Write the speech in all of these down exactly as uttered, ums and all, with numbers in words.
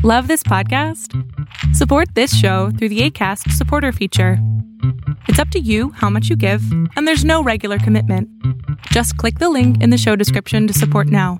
Love this podcast? Support this show through the Acast supporter feature. It's up to you how much you give, and there's no regular commitment. Just click the link in the show description to support now.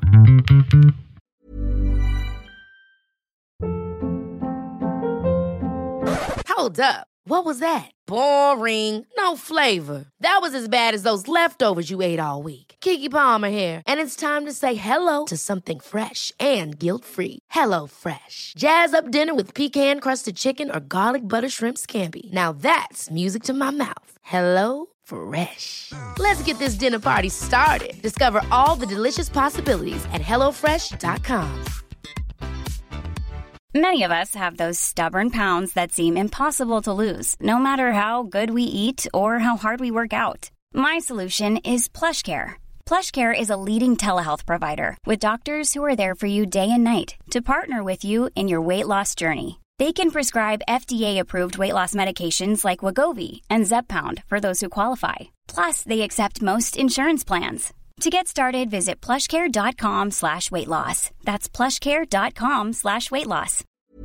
Hold up. What was that? Boring. No flavor. That was as bad as those leftovers you ate all week. Keke Palmer here, and it's time to say hello to something fresh and guilt-free. Hello Fresh. Jazz up dinner with pecan-crusted chicken or garlic butter shrimp scampi. Now that's music to my mouth. Hello Fresh. Let's get this dinner party started. Discover all the delicious possibilities at hello fresh dot com. Many of us have those stubborn pounds that seem impossible to lose, no matter how good we eat or how hard we work out. My solution is PlushCare. PlushCare is a leading telehealth provider with doctors who are there for you day and night to partner with you in your weight loss journey. They can prescribe F D A-approved weight loss medications like Wegovy and Zepbound for those who qualify. Plus, they accept most insurance plans. To get started, visit plushcare.com slash weight loss. That's plushcare.com slash weight loss.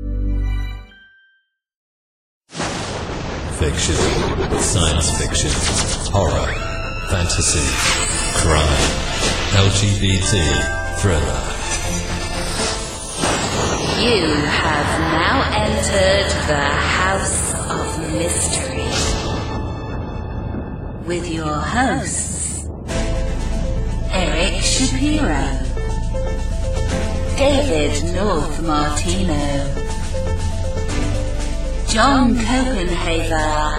Fiction, science fiction, horror, fantasy, crime, L G B T, thriller. You have now entered the House of Mystery with your hosts, Eric Shapiro, David North Martino, John Copenhaver,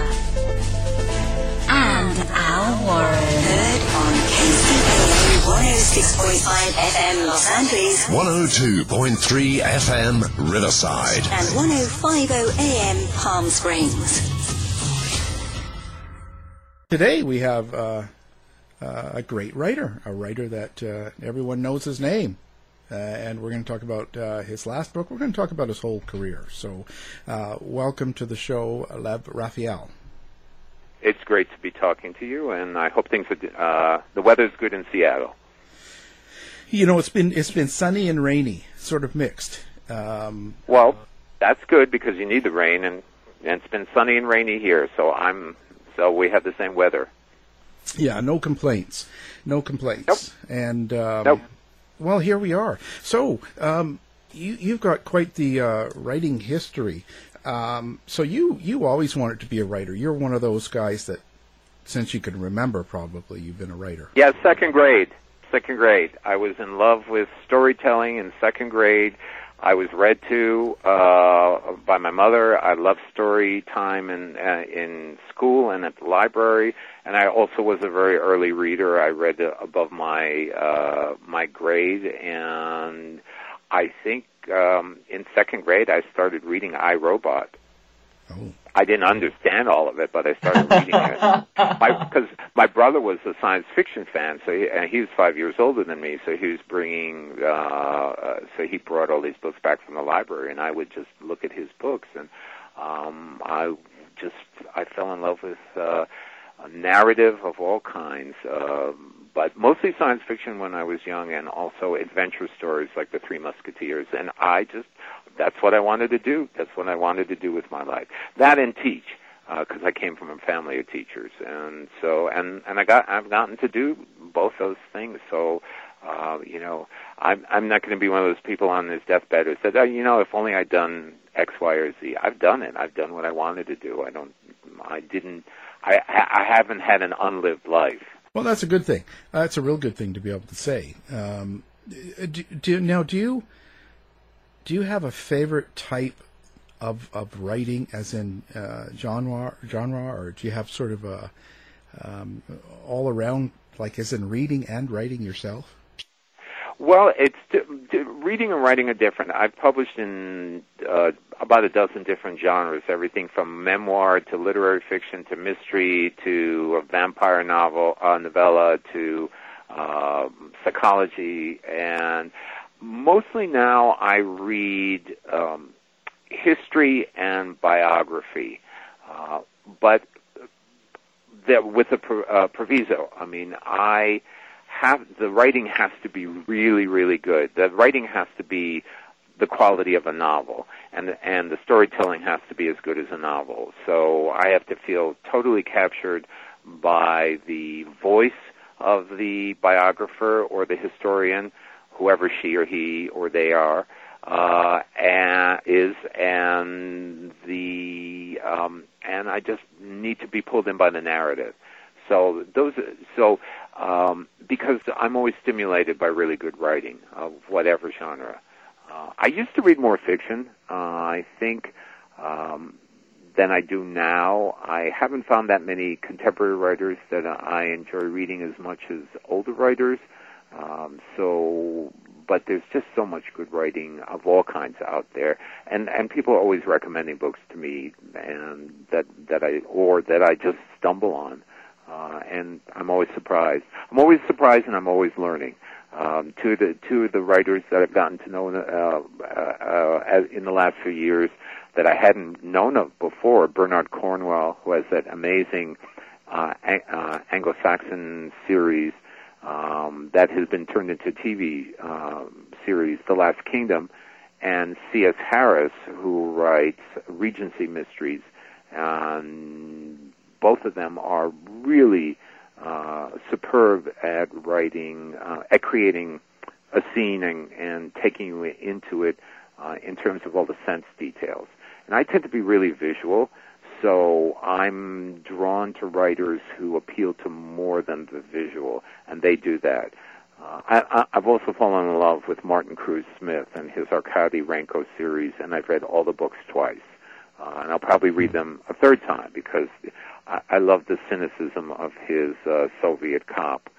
and Al Warren. Heard on K C P one oh six point five F M Los Angeles, one oh two point three F M Riverside, and ten fifty A M Palm Springs. Today we have uh, uh, a great writer, a writer that uh, everyone knows his name. Uh, and we're going to talk about uh, his last book. We're going to talk about his whole career. So uh, welcome to the show, Lev Raphael. It's great to be talking to you, and I hope things are, uh, the weather's good in Seattle. You know, it's been it's been sunny and rainy, sort of mixed. Um, well, that's good because you need the rain, and, and it's been sunny and rainy here, so I'm so we have the same weather. Yeah, no complaints, no complaints, nope. and um, nope. Well, here we are. So um, you you've got quite the uh, writing history. Um, so you, you always wanted to be a writer. You're one of those guys that, since you can remember, probably you've been a writer. Yeah, second grade. Second grade. I was in love with storytelling in second grade. I was read to uh, by my mother. I loved story time in uh, in school and at the library. And I also was a very early reader. I read above my uh, my grade, and I think um, in second grade I started reading I, Robot. Oh. I didn't understand all of it, but I started reading it. Because my, my brother was a science fiction fan, so he, and he was five years older than me, so he was bringing, uh, uh, so he brought all these books back from the library, and I would just look at his books, and um, I just, I fell in love with uh, a narrative of all kinds, uh, but mostly science fiction when I was young, and also adventure stories like The Three Musketeers, and I just, that's what I wanted to do. That's what I wanted to do with my life. That and teach, because uh, I came from a family of teachers, and so and and I got I've gotten to do both those things. So, uh, you know, I'm I'm not going to be one of those people on his deathbed who said, oh, you know, if only I'd done X, Y, or Z. I've done it. I've done what I wanted to do. I don't. I didn't. I I haven't had an unlived life. Well, that's a good thing. Uh, that's a real good thing to be able to say. Um, do, do now do you? Do you have a favorite type of of writing, as in uh, genre, genre, or do you have sort of a um, all around, like as in reading and writing yourself? Well, it's reading and writing are different. I've published in uh, about a dozen different genres, everything from memoir to literary fiction to mystery to a vampire novel, uh, novella to uh, psychology, and mostly now I read um, history and biography, uh, but that with a pro, uh, proviso. I mean, I have the writing has to be really, really good. The writing has to be the quality of a novel, and the, and the storytelling has to be as good as a novel. So I have to feel totally captured by the voice of the biographer or the historian, whoever she or he or they are, uh, and is, and the um, and I just need to be pulled in by the narrative. So those, so um, because I'm always stimulated by really good writing of whatever genre. Uh, I used to read more fiction, uh, I think, um, than I do now. I haven't found that many contemporary writers that I enjoy reading as much as older writers. Um, so, but there's just so much good writing of all kinds out there, and and people are always recommending books to me, and that that I or that I just stumble on, uh, and I'm always surprised. I'm always surprised, and I'm always learning. Um, two of the two of the writers that I've gotten to know uh, uh, uh, in the last few years that I hadn't known of before, Bernard Cornwell, who has that amazing uh, uh, Anglo-Saxon series um, that has been turned into a T V uh, series, The Last Kingdom, and C S Harris, who writes Regency Mysteries. And both of them are really Uh, superb at writing, uh, at creating a scene and, and taking you into it uh, in terms of all the sense details. And I tend to be really visual, so I'm drawn to writers who appeal to more than the visual, and they do that. Uh, I, I've also fallen in love with Martin Cruz Smith and his Arkady Renko series, and I've read all the books twice. Uh, and I'll probably read them a third time because I, I love the cynicism of his uh, Soviet cop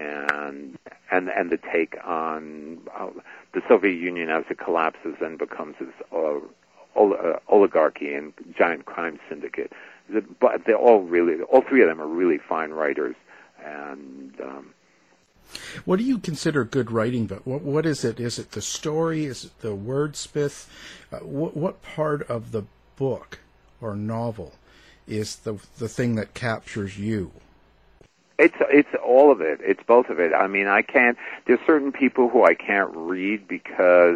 and and and the take on uh, the Soviet Union as it collapses and becomes this uh, ol- uh, oligarchy and giant crime syndicate. But they're all really, all three of them are really fine writers. And um, what do you consider good writing? But what what is it? Is it the story? Is it the wordsmith? Uh, what what part of the book or novel is the the thing that captures you? It's it's all of it. It's both of it. I mean, I can't. There's certain people who I can't read because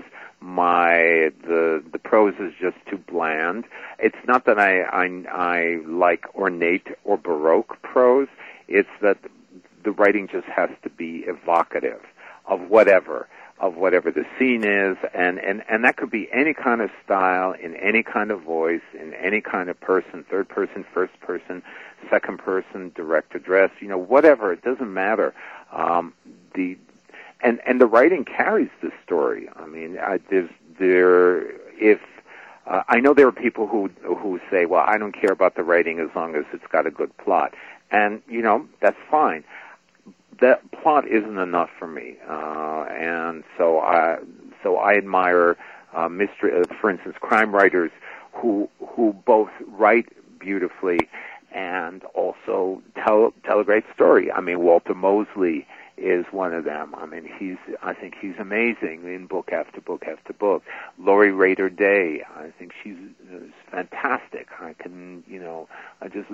my the the prose is just too bland. It's not that I I, I like ornate or baroque prose. It's that the writing just has to be evocative of whatever. of whatever the scene is, and, and, and that could be any kind of style, in any kind of voice, in any kind of person, third person, first person, second person, direct address, you know, whatever, it doesn't matter. Um, the and and the writing carries the story. I mean, I, there's there if uh, I know there are people who who say, well, I don't care about the writing as long as it's got a good plot, and you know that's fine. That plot isn't enough for me, uh, and so I so I admire uh, mystery, uh, for instance, crime writers who who both write beautifully and also tell tell a great story. I mean, Walter Mosley is one of them. I mean, he's I think he's amazing in book after book after book. Laurie Raider Day, I think she's uh, fantastic. I can you know I just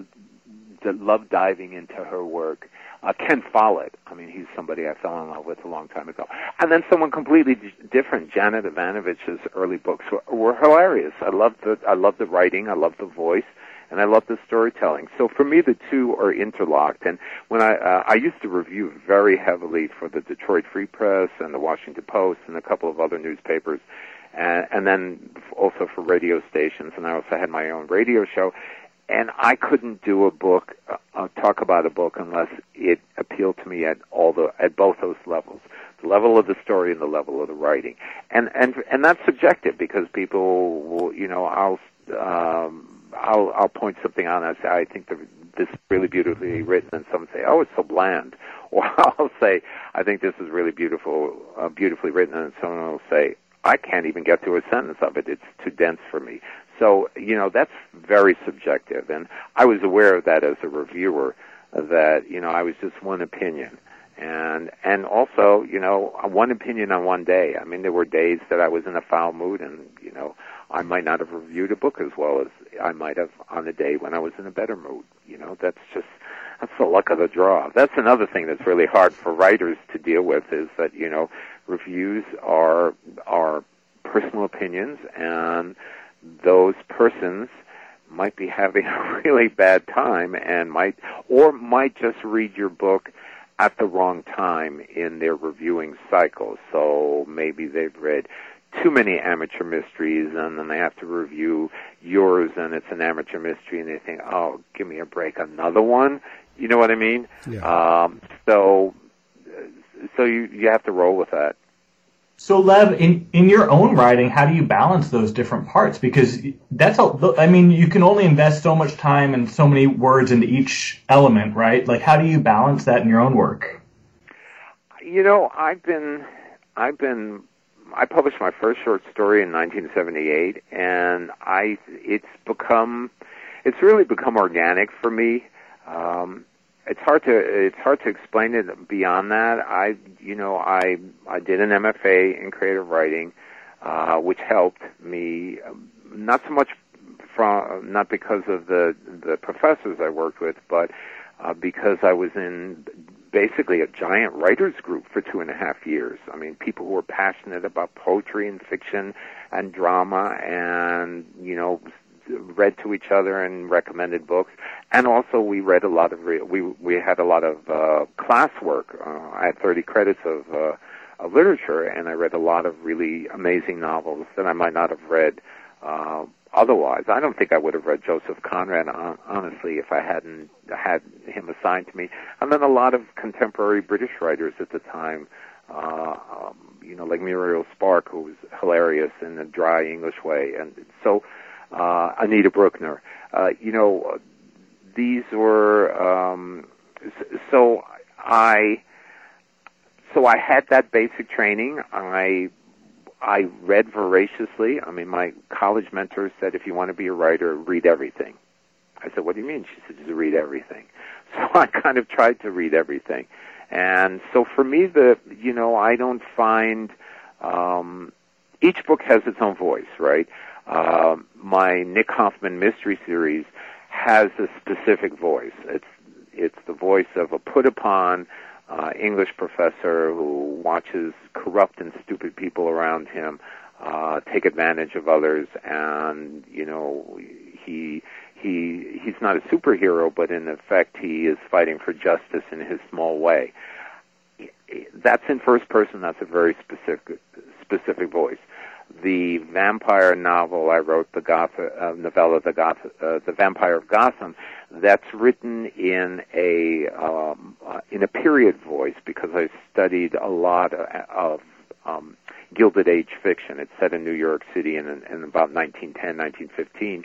love diving into her work. Uh, Ken Follett, I mean, he's somebody I fell in love with a long time ago. And then someone completely d- different, Janet Ivanovich's early books were, were hilarious. I love the I love the writing, I love the voice, and I love the storytelling. So for me, the two are interlocked. And when I uh, I used to review very heavily for the Detroit Free Press and the Washington Post and a couple of other newspapers, and, and then also for radio stations. And I also had my own radio show. And I couldn't do a book, uh, talk about a book, unless it appealed to me at all the at both those levels, the level of the story and the level of the writing. And and and that's subjective because people will, you know, I'll um, I'll I'll point something out and I say I think the, this is really beautifully written, and some say, oh, it's so bland, or I'll say I think this is really beautiful, uh, beautifully written, and someone will say I can't even get through a sentence of it; it's too dense for me. So, you know, that's very subjective, and I was aware of that as a reviewer, that, you know, I was just one opinion. And and also, you know, one opinion on one day. I mean, there were days that I was in a foul mood, and, you know, I might not have reviewed a book as well as I might have on a day when I was in a better mood. You know, that's just, that's the luck of the draw. That's another thing that's really hard for writers to deal with is that, you know, reviews are are personal opinions, and those persons might be having a really bad time and might, or might just read your book at the wrong time in their reviewing cycle. So maybe they've read too many amateur mysteries, and then they have to review yours, and it's an amateur mystery, and they think, oh, give me a break, another one? You know what I mean? Yeah. Um, so so you, you have to roll with that. So, Lev, in, in your own writing, how do you balance those different parts? Because that's, a, I mean, you can only invest so much time and so many words into each element, right? Like, how do you balance that in your own work? You know, I've been, I've been, I published my first short story in nineteen seventy-eight, and I, it's become, it's really become organic for me. Um, It's hard to it's hard to explain it beyond that. I you know I I did an M F A in creative writing, uh, which helped me not so much from not because of the the professors I worked with, but uh, because I was in basically a giant writers group for two and a half years. I mean, people who were passionate about poetry and fiction and drama, and you know, read to each other and recommended books. And also we read a lot of, re- we we had a lot of uh, classwork. Uh, I had thirty credits of, uh, of literature, and I read a lot of really amazing novels that I might not have read uh, otherwise. I don't think I would have read Joseph Conrad, honestly, if I hadn't had him assigned to me. And then a lot of contemporary British writers at the time, uh, um, you know, like Muriel Spark, who was hilarious in a dry English way. And so, Uh, Anita Bruckner. Uh, you know, these were, um, so I, so I had that basic training. I, I read voraciously. I mean, my college mentor said, if you want to be a writer, read everything. I said, what do you mean? She said, just read everything. So I kind of tried to read everything. And so for me, the, you know, I don't find, um, each book has its own voice, right? Uh, my Nick Hoffman mystery series has a specific voice. It's it's the voice of a put-upon uh, English professor who watches corrupt and stupid people around him uh, take advantage of others, and you know he he he's not a superhero, but in effect he is fighting for justice in his small way. That's in first person. That's a very specific specific voice. The vampire novel I wrote, the Goth, uh, novella, the Goth, uh, the Vampire of Gotham, that's written in a um, uh, in a period voice because I studied a lot of, of um, Gilded Age fiction. It's set in New York City in, in about nineteen ten, nineteen fifteen,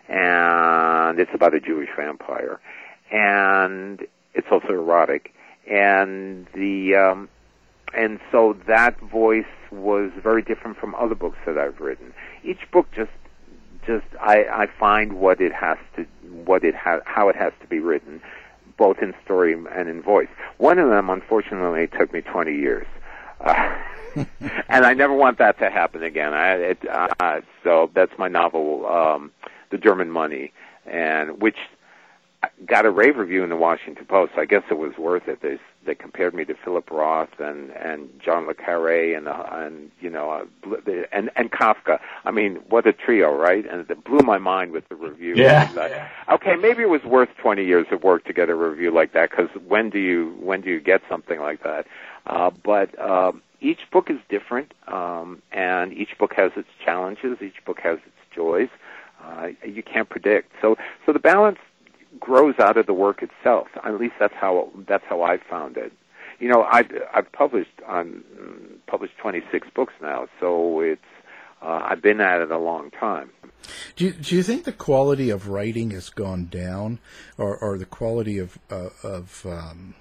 and it's about a Jewish vampire, and it's also erotic, and the um, and so that voice was very different from other books that I've written. Each book just, just I, I find what it has to, what it ha- how it has to be written, both in story and in voice. One of them, unfortunately, took me twenty years, uh, and I never want that to happen again. I, it, uh, so that's my novel, um, The German Money, and which got a rave review in the Washington Post. I guess it was worth it. They they compared me to Philip Roth and and John le Carré and uh, and you know uh, and and Kafka. I mean, what a trio, right? And it blew my mind with the review. Yeah. Like, okay, maybe it was worth twenty years of work to get a review like that. Because when do you when do you get something like that? Uh, but uh, each book is different, um, and each book has its challenges. Each book has its joys. Uh, you can't predict. So so the balance grows out of the work itself. At least that's how that's how I found it. You know, I've I've published um, published twenty-six books now, so it's uh, I've been at it a long time. Do you, do you think the quality of writing has gone down, or, or the quality of uh, of um,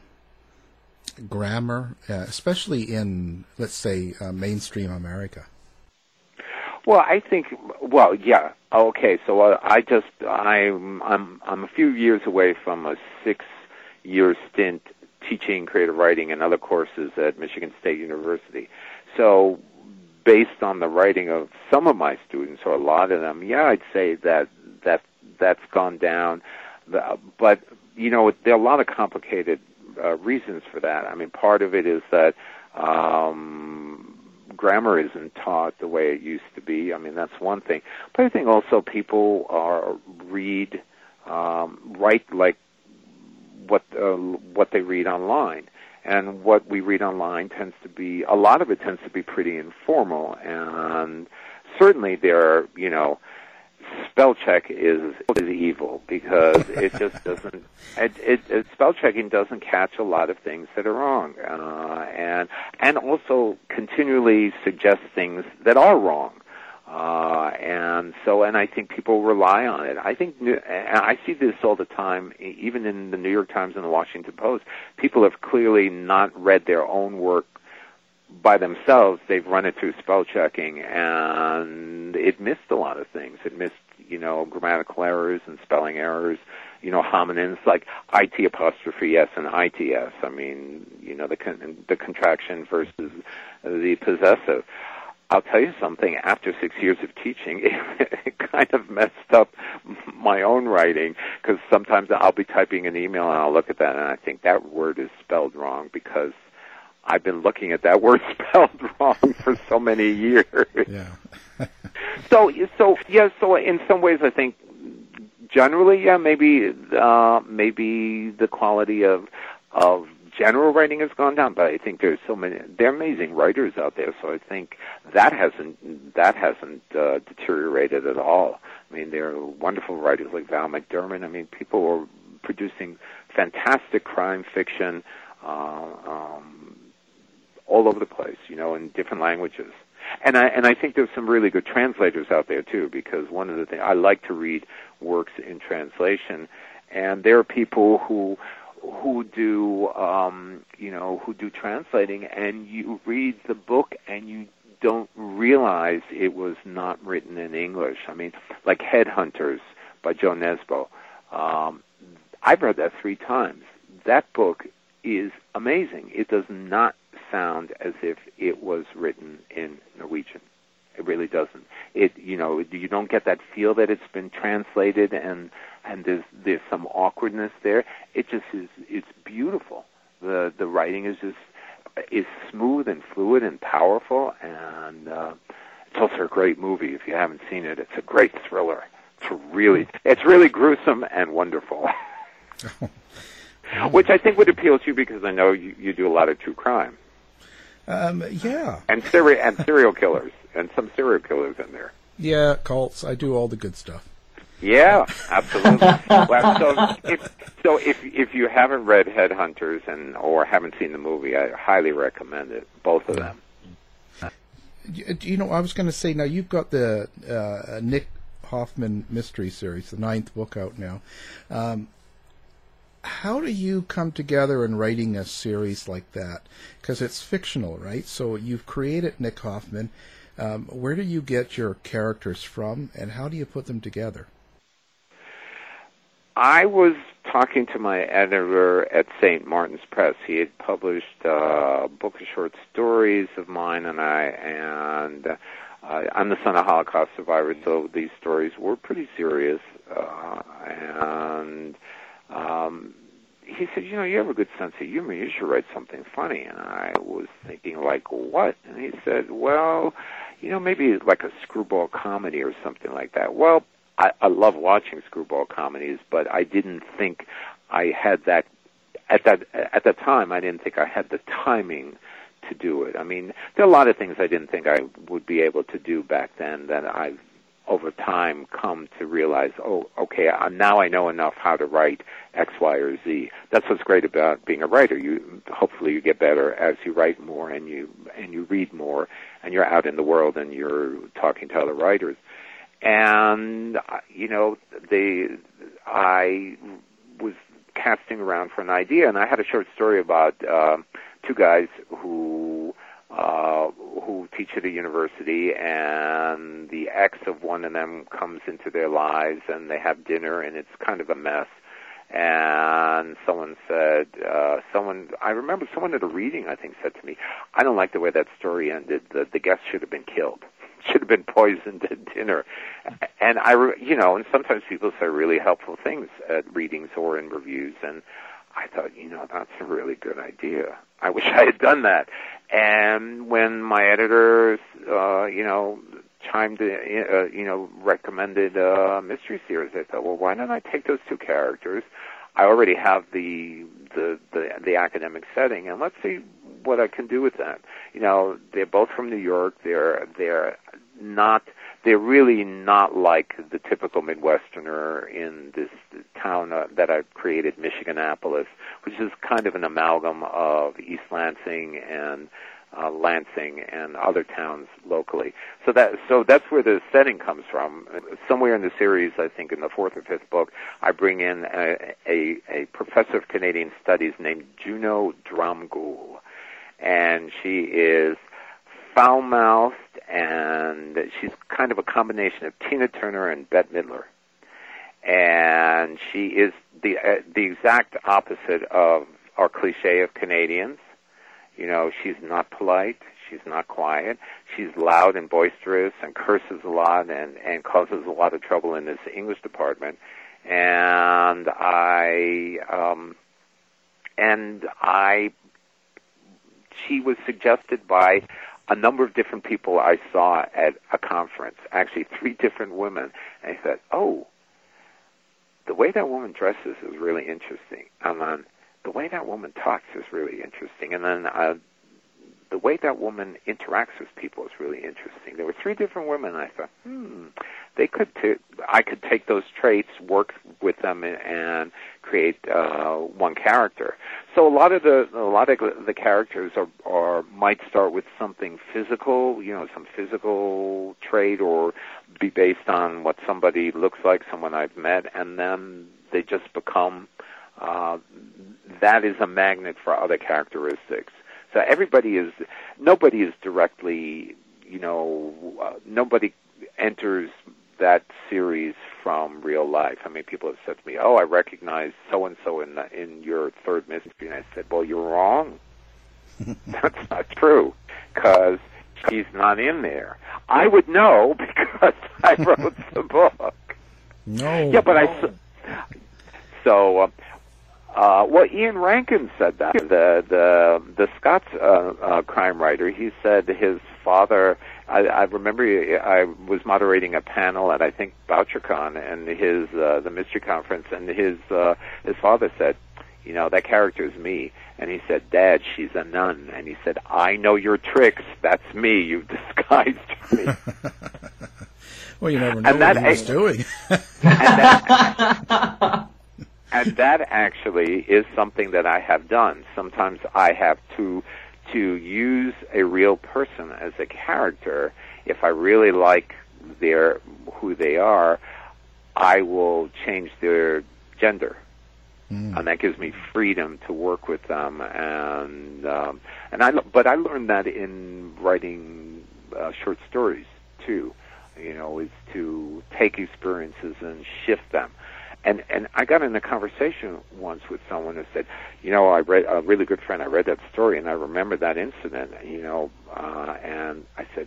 grammar, uh, especially in, let's say, uh, mainstream America? Well, I think, well, yeah. Okay, so uh, I just, I'm, I'm, I'm a few years away from a six-year stint teaching creative writing and other courses at Michigan State University. So, based on the writing of some of my students, or a lot of them, yeah, I'd say that that that's gone down. But you know, there are a lot of complicated uh, reasons for that. I mean, part of it is that. Um, grammar isn't taught the way it used to be. I mean, that's one thing. But I think also people are read, um, write like what uh, what they read online. And what we read online tends to be, a lot of it tends to be pretty informal. And certainly there are, you know, spell check is is evil because it just doesn't. It, it, it spell checking doesn't catch a lot of things that are wrong, uh, and and also continually suggests things that are wrong. Uh, and so, and I think people rely on it. I think, and I see this all the time, even in the New York Times and the Washington Post. People have clearly not read their own work by themselves. They've run it through spell checking, and it missed a lot of things. It missed, you know, grammatical errors and spelling errors, you know, homonyms like I T apostrophe S and I T S. I mean, you know, the con- the contraction versus the possessive. I'll tell you something, after six years of teaching, it, it kind of messed up my own writing, because sometimes I'll be typing an email and I'll look at that and I think that word is spelled wrong because I've been looking at that word spelled wrong for so many years. Yeah. so, so, yeah, so in some ways I think generally, yeah, maybe, uh, maybe the quality of, of general writing has gone down, but I think there's so many, they're amazing writers out there, so I think that hasn't, that hasn't uh, deteriorated at all. I mean, there are wonderful writers like Val McDermott. I mean, people are producing fantastic crime fiction uh, um, all over the place, you know, in different languages. And I, and I think there's some really good translators out there, too, because one of the things, I like to read works in translation, and there are people who who do, um, you know, who do translating, and you read the book and you don't realize it was not written in English. I mean, like Headhunters by Joe Nesbo. Um, I've read that three times. That book is amazing. It does not sound as if it was written in Norwegian. It really doesn't. It, you know, you don't get that feel that it's been translated and and there's there's some awkwardness there. It just is. It's beautiful. The the writing is just is smooth and fluid and powerful, and uh, it's also a great movie. If you haven't seen it, it's a great thriller. It's really it's really gruesome and wonderful. Which I think would appeal to you because I know you, you do a lot of true crime. Um, yeah. And serial and serial killers and some serial killers in there. Yeah, cults. I do all the good stuff. Yeah, absolutely. Well, so if so, if if you haven't read Headhunters and or haven't seen the movie, I highly recommend it. Both of them. You know, I was going to say, now you've got the uh, Nick Hoffman mystery series, the ninth book out now. Um, how do you come together in writing a series like that? Because it's fictional, right? So you've created Nick Hoffman. Um, where do you get your characters from, and how do you put them together? I was talking to my editor at Saint Martin's Press. He had published uh, a book of short stories of mine, and I and uh, I'm the son of Holocaust survivors, so these stories were pretty serious. Uh, and um, he said, "You know, you have a good sense of humor. You should write something funny." And I was thinking, like, what? And he said, "Well, you know, maybe like a screwball comedy or something like that." Well, I, I love watching screwball comedies, but I didn't think I had that at that at the time. I didn't think I had the timing to do it. I mean, there are a lot of things I didn't think I would be able to do back then that I've over time come to realize. Oh, okay, I, now I know enough how to write X, Y, or Z. That's what's great about being a writer. You hopefully you get better as you write more and you and you read more, and you're out in the world and you're talking to other writers. And, you know, they, I was casting around for an idea, and I had a short story about uh, two guys who uh, who teach at a university, and the ex of one of them comes into their lives, and they have dinner, and it's kind of a mess. And someone said, uh, someone, I remember someone at a reading, I think, said to me, "I don't like the way that story ended. The, the guest should have been killed. Should have been poisoned at dinner." And I, you know, and sometimes people say really helpful things at readings or in reviews, and I thought, you know, that's a really good idea. I wish I had done that. And when my editors, uh, you know, chimed in, uh, you know, recommended a uh, mystery series, I thought, well, why don't I take those two characters? I already have the, the the the academic setting, and let's see what I can do with that. You know, they're both from New York. They're they're not. They're really not like the typical Midwesterner in this town uh, that I've created, Michiganapolis, which is kind of an amalgam of East Lansing and uh, Lansing and other towns locally. So that so that's where the setting comes from. Somewhere in the series, I think in the fourth or fifth book, I bring in a, a, a professor of Canadian studies named Juno Dromgoole, and she is foul-mouthed, and she's kind of a combination of Tina Turner and Bette Midler. And she is the uh, the exact opposite of our cliche of Canadians. You know, she's not polite, she's not quiet, she's loud and boisterous and curses a lot and, and causes a lot of trouble in this English department. And I, um, and I, she was suggested by a number of different people I saw at a conference, actually three different women. And I said, oh, the way that woman dresses is really interesting. And then the way that woman talks is really interesting. And then uh, the way that woman interacts with people is really interesting. There were three different women, and I thought, hmm, they could t- I could take those traits, work with them, and, and create uh, one character. So a lot of the a lot of the characters are, are might start with something physical, you know, some physical trait, or be based on what somebody looks like, someone I've met, and then they just become. Uh, that is a magnet for other characteristics. So everybody is, nobody is directly, you know, uh, nobody enters that series from real life. I mean, people have said to me, oh, I recognize so-and-so in, in your third mystery. And I said, well, you're wrong. That's not true, because she's not in there. I would know because I wrote the book. No. Yeah, but I, so, uh, Uh, well, Ian Rankin said that. The the the Scots uh, uh, crime writer. He said his father. I, I remember I was moderating a panel at I think BoucherCon and his uh, the mystery conference, and his uh, his father said, you know, that character is me. And he said, Dad, she's a nun. And he said, I know your tricks. That's me. You've disguised me. Well, you never know and what that, he was doing. and that, And that actually is something that I have done. Sometimes I have to to use a real person as a character. If I really like their who they are, I will change their gender, mm. and that gives me freedom to work with them. And um, and I but I learned that in writing uh, short stories too. You know, is to take experiences and shift them. And and I got in a conversation once with someone who said, you know, I read a really good friend. I read that story, and I remember that incident. You know, uh, and I said,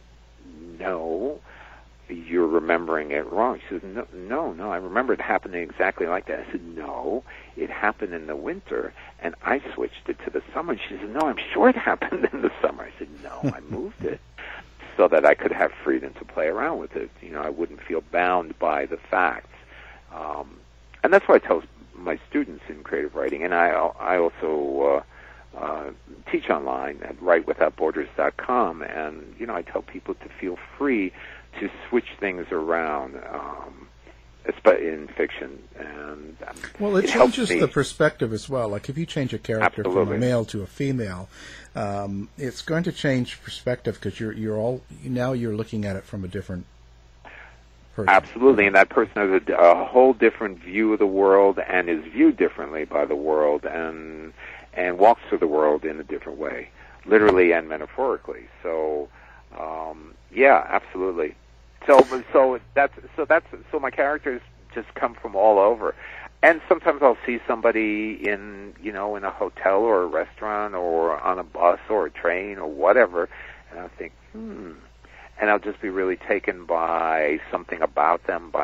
no, you're remembering it wrong. She said, no, no, no, I remember it happening exactly like that. I said, no, it happened in the winter, and I switched it to the summer. And she said, no, I'm sure it happened in the summer. I said, no, I moved it so that I could have freedom to play around with it. You know, I wouldn't feel bound by the facts. Um, and that's what I tell my students in creative writing, and I, I also uh, uh, teach online at write without borders dot com, and, you know, I tell people to feel free to switch things around um, in fiction. And um, Well, it, it changes me. the perspective as well. Like if you change a character Absolutely. from a male to a female, um, it's going to change perspective because you're, you're all, now you're looking at it from a different person. Absolutely, and that person has a, a whole different view of the world and is viewed differently by the world, and and walks through the world in a different way, literally and metaphorically. So, um, yeah, absolutely. So, so that's so that's so my characters just come from all over, and sometimes I'll see somebody in you know in a hotel or a restaurant or on a bus or a train or whatever, and I think, hmm. And I'll just be really taken by something about them, by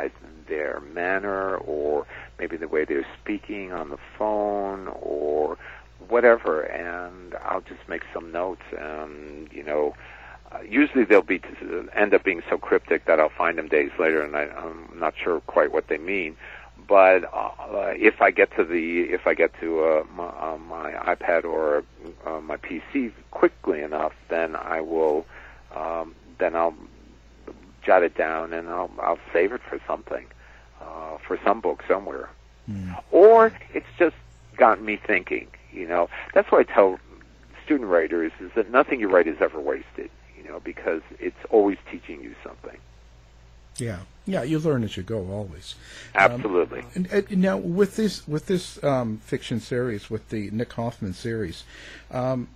their manner, or maybe the way they're speaking on the phone, or whatever, and I'll just make some notes. And you know, uh, usually they'll be end up being so cryptic that I'll find them days later, and I, I'm not sure quite what they mean. But uh, if I get to the if I get to uh, my, uh, my iPad or uh, my P C quickly enough, then I will um, then I'll jot it down and I'll I'll save it for something, uh, for some book somewhere, mm. or it's just gotten me thinking. You know, that's what I tell student writers, is that nothing you write is ever wasted. You know, because it's always teaching you something. Yeah, yeah, you learn as you go, always. Absolutely. Um, and, and now, with this with this um, fiction series, with the Nick Hoffman series, um,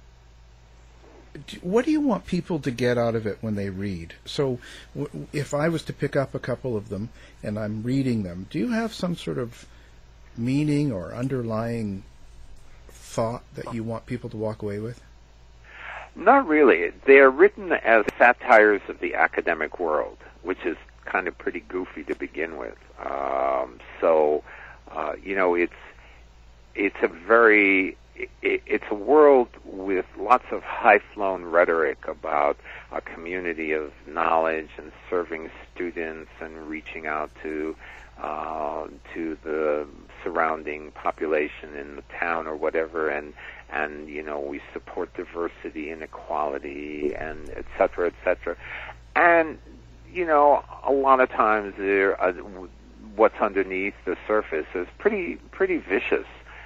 do, what do you want people to get out of it when they read? So, w- if I was to pick up a couple of them and I'm reading them, do you have some sort of meaning or underlying thought that you want people to walk away with? Not really. They're written as satires of the academic world, which is kind of pretty goofy to begin with. Um, so, uh, you know, it's it's a very it, it's a world with lots of high-flown rhetoric about a community of knowledge and serving students and reaching out to uh, to the surrounding population in the town or whatever, and and you know, we support diversity and equality and et cetera, et cetera. And you know, a lot of times there, uh, what's underneath the surface is pretty pretty vicious.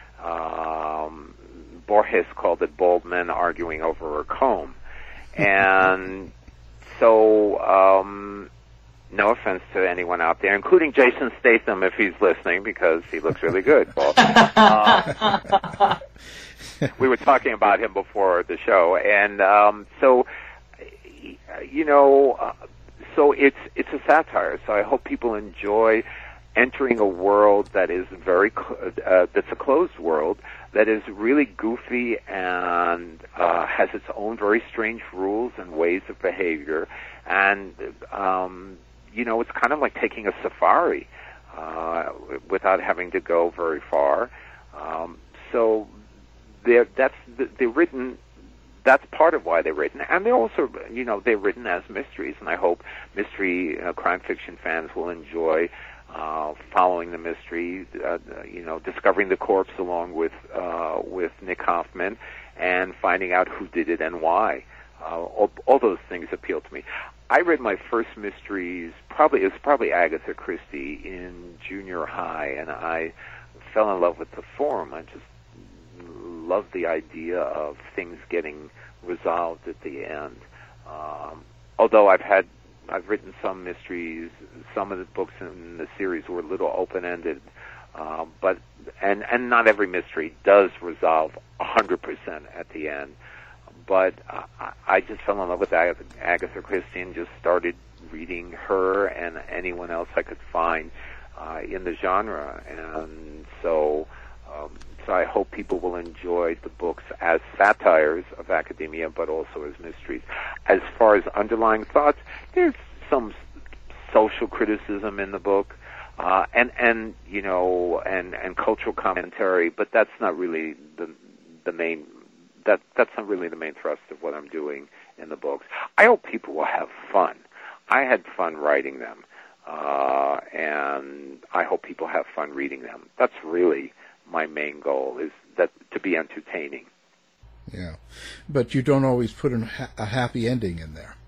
Um, Borges called it bald men arguing over a comb, and so. Um, No offense to anyone out there, including Jason Statham, if he's listening, because he looks really good. Well, uh, we were talking about him before the show, and um, so you know, uh, so it's it's a satire. So I hope people enjoy entering a world that is very uh, that's a closed world, that is really goofy and uh, has its own very strange rules and ways of behavior, and um, you know, it's kind of like taking a safari uh, without having to go very far. Um, so they're, that's they're written. That's part of why they're written, and they're also, you know, they're written as mysteries. And I hope mystery uh, crime fiction fans will enjoy uh, following the mystery. Uh, you know, discovering the corpse along with uh, with Nick Hoffman, and finding out who did it and why. Uh, all, all those things appeal to me. I read my first mysteries, probably it was probably Agatha Christie, in junior high, and I fell in love with the form. I just loved the idea of things getting resolved at the end. Um, although I've had, I've written some mysteries, some of the books in the series were a little open-ended, uh, but and and not every mystery does resolve one hundred percent at the end. But uh, I just fell in love with Agatha, Agatha Christie and just started reading her and anyone else I could find uh, in the genre. And so, um, so I hope people will enjoy the books as satires of academia, but also as mysteries. As far as underlying thoughts, there's some social criticism in the book, uh, and and you know, and and cultural commentary, but that's not really the the main. That that's not really the main thrust of what I'm doing in the books. I hope people will have fun. I had fun writing them, uh, and I hope people have fun reading them. That's really my main goal, is that to be entertaining. Yeah, but you don't always put an, a happy ending in there.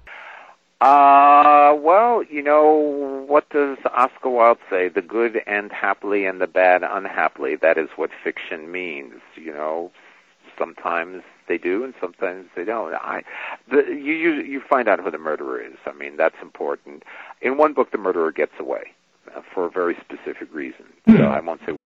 Uh, well, you know, what does Oscar Wilde say? The good end happily and the bad unhappily. That is what fiction means, you know. Sometimes they do, and sometimes they don't. I, the, you, you you find out who the murderer is. I mean, that's important. In one book, the murderer gets away uh, for a very specific reason. So I won't say.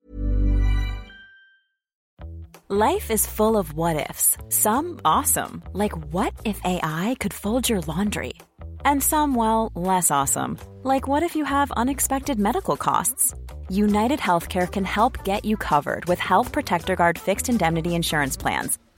Life is full of what-ifs. Some awesome, like what if A I could fold your laundry? And some, well, less awesome, like what if you have unexpected medical costs? United Healthcare can help get you covered with Health Protector Guard fixed indemnity insurance plans.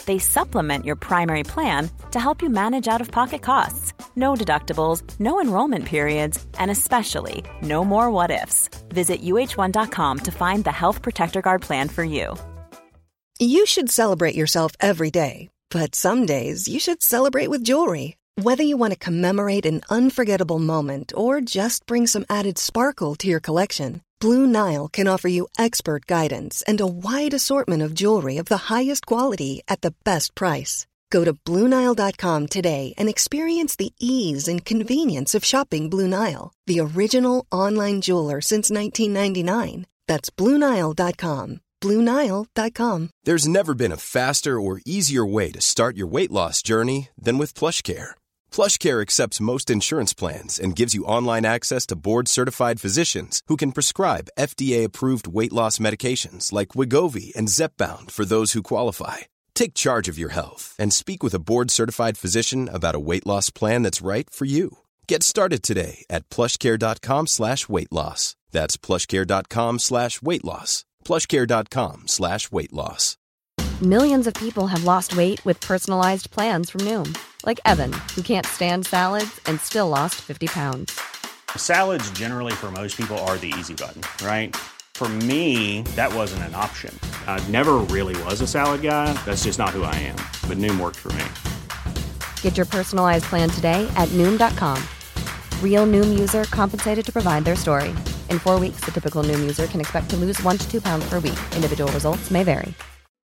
They supplement your primary plan to help you manage out-of-pocket costs. No deductibles, no enrollment periods, and especially no more what-ifs. Visit U H one dot com to find the Health Protector Guard plan for you. You should celebrate yourself every day, but some days you should celebrate with jewelry. Whether you want to commemorate an unforgettable moment or just bring some added sparkle to your collection, Blue Nile can offer you expert guidance and a wide assortment of jewelry of the highest quality at the best price. Go to Blue Nile dot com today and experience the ease and convenience of shopping Blue Nile, the original online jeweler since nineteen ninety-nine. That's Blue Nile dot com. Blue Nile dot com. There's never been a faster or easier way to start your weight loss journey than with PlushCare. PlushCare accepts most insurance plans and gives you online access to board-certified physicians who can prescribe F D A-approved weight loss medications like Wegovy and Zepbound for those who qualify. Take charge of your health and speak with a board-certified physician about a weight loss plan that's right for you. Get started today at plushcare.com slash weight loss. That's plushcare.com slash weight loss. plushcare.com slash weight loss. Millions of people have lost weight with personalized plans from Noom. Like Evan, who can't stand salads and still lost fifty pounds. Salads generally for most people are the easy button, right? For me, that wasn't an option. I never really was a salad guy. That's just not who I am. But Noom worked for me. Get your personalized plan today at Noom dot com. Real Noom user compensated to provide their story. In four weeks, the typical Noom user can expect to lose one to two pounds per week. Individual results may vary.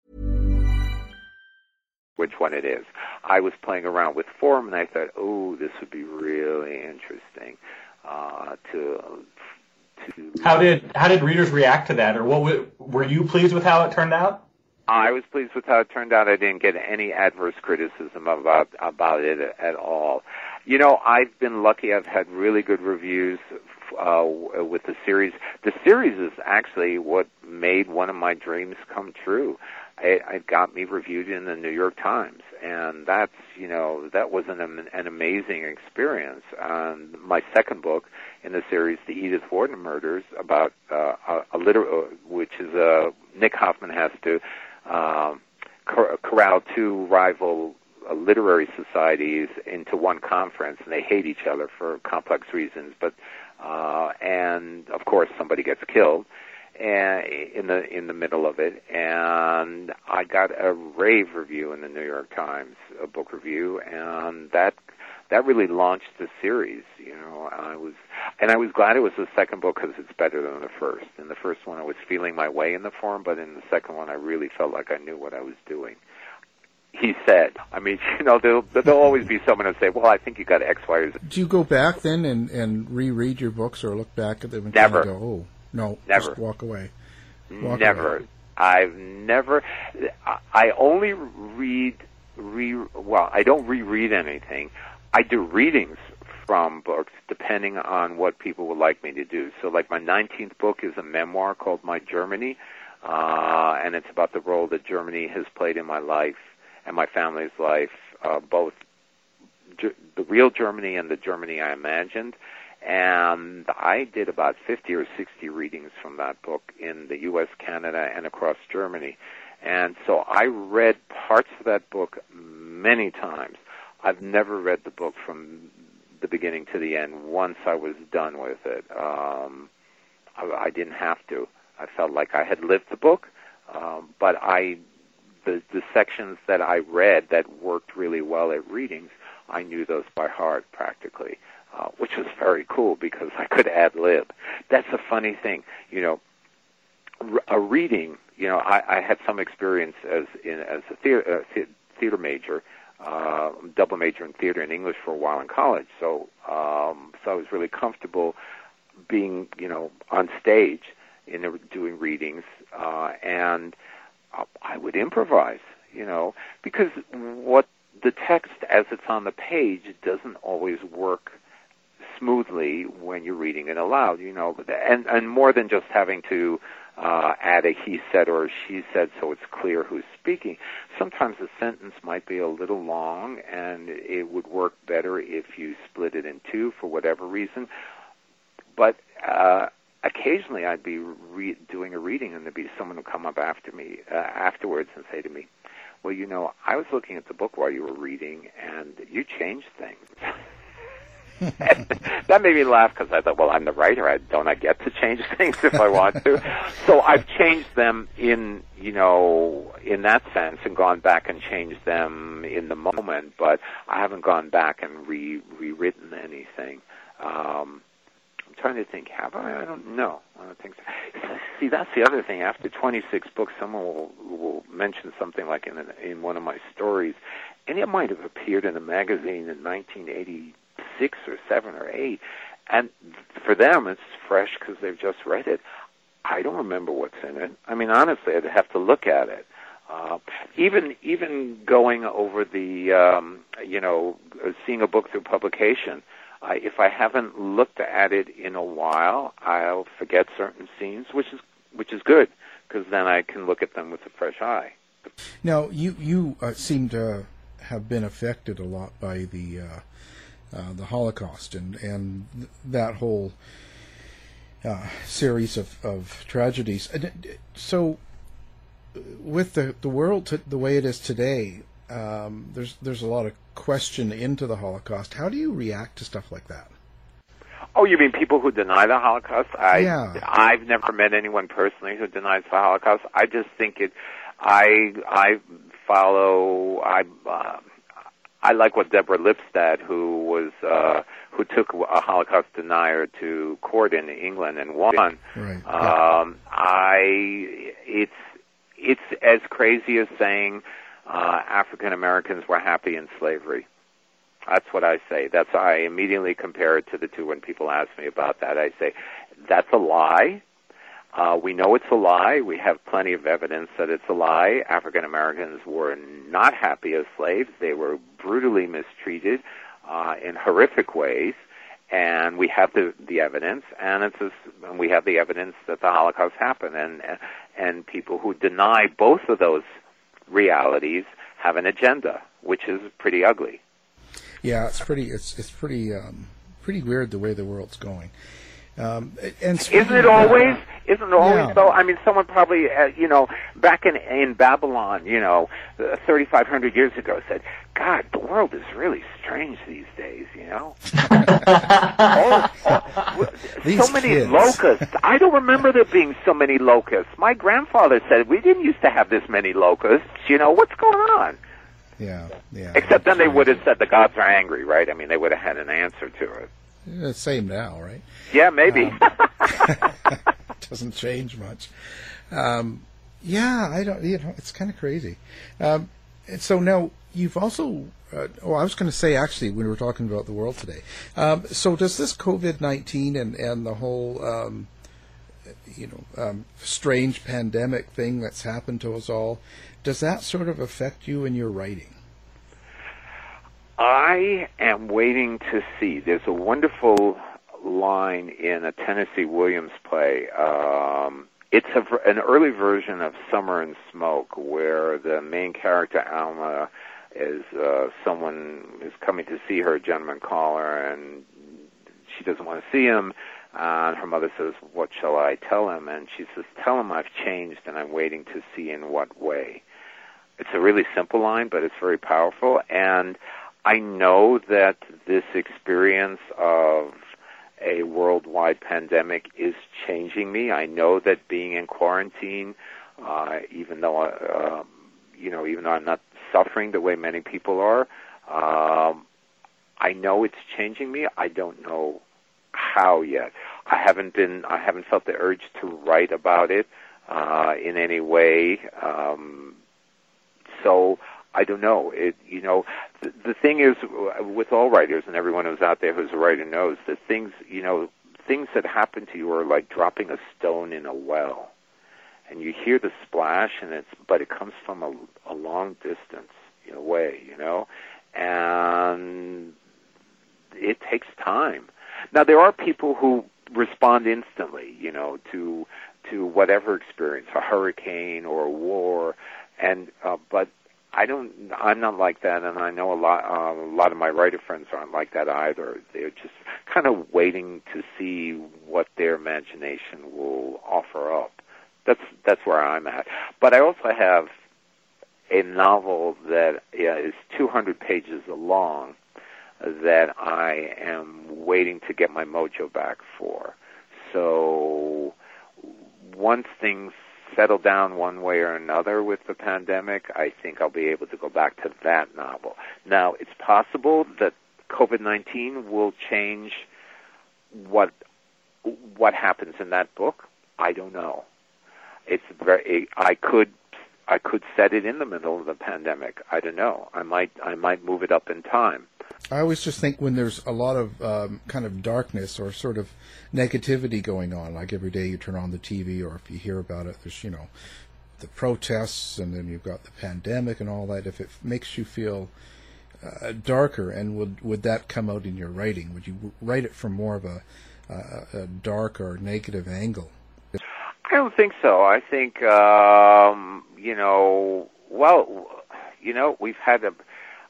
Which one it is. I was playing around with form, and I thought, oh, this would be really interesting uh, to to. How did how did readers react to that, or what w- were you pleased with how it turned out? I was pleased with how it turned out. I didn't get any adverse criticism about about it at all. You know, I've been lucky. I've had really good reviews uh, with the series. The series is actually what made one of my dreams come true. It, it got me reviewed in the New York Times, and that's, you know, that was an, an amazing experience. Um, my second book in the series, The Edith Wharton Murders, about uh, a, a liter- which is a Nick Hoffman has to um, cor- corral two rival uh, literary societies into one conference, and they hate each other for complex reasons. But uh, and of course, somebody gets killed. And in the in the middle of it, and I got a rave review in the New York Times, a book review, and that that really launched the series. You know, I was and I was glad it was the second book because it's better than the first. In the first one, I was feeling my way in the form, but in the second one, I really felt like I knew what I was doing. He said, I mean, you know, there'll, there'll always be someone who say, well, I think you got X, Y, or Z. Do you go back then and, and reread your books or look back at them and Never. kind of go, oh, no, never. Just walk away. Walk never. Away. I've never, I only read, re, well, I don't reread anything. I do readings from books depending on what people would like me to do. So like my nineteenth book is a memoir called My Germany, uh, and it's about the role that Germany has played in my life and my family's life, uh, both ge- the real Germany and the Germany I imagined. And I did about fifty or sixty readings from that book in the U S, Canada, and across Germany. And so I read parts of that book many times. I've never read the book from the beginning to the end once I was done with it. Um, I, I didn't have to. I felt like I had lived the book, um, but I, the, the sections that I read that worked really well at readings, I knew those by heart practically. Uh, which was very cool because I could ad-lib. That's a funny thing. You know, r- a reading, you know, I, I had some experience as in as a theater, uh, theater major, uh, double major in theater and English for a while in college. So, um, so I was really comfortable being, you know, on stage in the, doing readings, uh, and uh, I would improvise, you know, because what the text as it's on the page doesn't always work smoothly when you're reading it aloud, you know, and, and more than just having to uh, add a he said or a she said so it's clear who's speaking. Sometimes a sentence might be a little long, and it would work better if you split it in two for whatever reason. But uh, occasionally I'd be re- doing a reading, and there'd be someone who come up after me uh, afterwards and say to me, well, you know, I was looking at the book while you were reading, and you changed things. That made me laugh because I thought, well, I'm the writer. I, don't I get to change things if I want to? So I've changed them in, you know, in that sense and gone back and changed them in the moment, but I haven't gone back and re- rewritten anything. Um, I'm trying to think, have I? I don't know. I don't think so. See, that's the other thing. After twenty-six books, someone will, will mention something like in, an, in one of my stories, and it might have appeared in a magazine in nineteen eighty-six or seven or eight, and for them it's fresh because they've just read it. I don't remember what's in it. I mean, honestly, I'd have to look at it. Uh, even even going over the, um, you know, seeing a book through publication, uh, if I haven't looked at it in a while, I'll forget certain scenes, which is which is good because then I can look at them with a fresh eye. Now, you you uh, seem to have been affected a lot by the. Uh, Uh, the Holocaust and and th- that whole uh, series of, of tragedies. So, with the the world t- the way it is today, um, there's there's a lot of question into the Holocaust. How do you react to stuff like that? Oh, you mean people who deny the Holocaust? I, yeah. I've never met anyone personally who denies the Holocaust. I just think it. I I follow. I. Uh, I like what Deborah Lipstadt, who was uh, who took a Holocaust denier to court in England and won. Right. Um, I it's it's as crazy as saying uh, African Americans were happy in slavery. That's what I say. That's I immediately compare it to the two when people ask me about that. I say that's a lie. Uh, we know it's a lie. We have plenty of evidence that it's a lie. African Americans were not happy as slaves. They were brutally mistreated uh, in horrific ways, and we have the the evidence. And it's a, and we have the evidence that the Holocaust happened. And and people who deny both of those realities have an agenda, which is pretty ugly. Yeah, it's pretty. It's it's pretty um, pretty weird the way the world's going. Um, and isn't it always? Isn't it always yeah. so? I mean, someone probably, uh, you know, back in in Babylon, you know, uh, thirty-five hundred years ago, said, "God, the world is really strange these days." You know, oh, oh, so many kids. locusts. I don't remember there being so many locusts. My grandfather said we didn't used to have this many locusts. You know, what's going on? Yeah, yeah. Except then they would have said the gods are angry, right? I mean, they would have had an answer to it. Yeah, same now, right? Yeah, maybe. Um, doesn't change much. Um, yeah, I don't. You know, it's kind of crazy. Um, and so now you've also. Uh, oh, I was going to say actually when we were talking about the world today. Um, so does this COVID nineteen and and the whole um, you know um, strange pandemic thing that's happened to us all, does that sort of affect you in your writing? I am waiting to see. There's a wonderful line in a Tennessee Williams play. Um, it's a, an early version of Summer and Smoke, where the main character, Alma, is uh, someone is coming to see her, a gentleman caller, and she doesn't want to see him. Uh, and her mother says, "What shall I tell him?" And she says, "Tell him I've changed, and I'm waiting to see in what way." It's a really simple line, but it's very powerful. And I know that this experience of a worldwide pandemic is changing me. I know that being in quarantine, uh, even though, uh, you know, even though I'm not suffering the way many people are, um, I know it's changing me. I don't know how yet. I haven't been, I haven't felt the urge to write about it uh, in any way. Um, so I don't know. It, you know, the, the thing is, with all writers and everyone who's out there who's a writer knows that things, you know, things that happen to you are like dropping a stone in a well, and you hear the splash, and it's, but it comes from a, a long distance away, you know, and it takes time. Now, there are people who respond instantly, you know, to to whatever experience, a hurricane or a war, and uh, but. I don't. I'm not like that, and I know a lot. Uh, a lot of my writer friends aren't like that either. They're just kind of waiting to see what their imagination will offer up. That's that's where I'm at. But I also have a novel that yeah, is two hundred pages long that I am waiting to get my mojo back for. So once things settle down one way or another with the pandemic, I think I'll be able to go back to that novel. Now, it's possible that COVID nineteen will change what what happens in that book. I don't know. It's very. I could I could set it in the middle of the pandemic. I don't know. I might I might move it up in time. I always just think when there's a lot of um, kind of darkness or sort of negativity going on, like every day you turn on the T V or if you hear about it, there's, you know, the protests and then you've got the pandemic and all that. If it makes you feel uh, darker, and would would that come out in your writing? Would you write it from more of a, uh, a dark or negative angle? I don't think so. I think, um, you know, well, you know, we've had a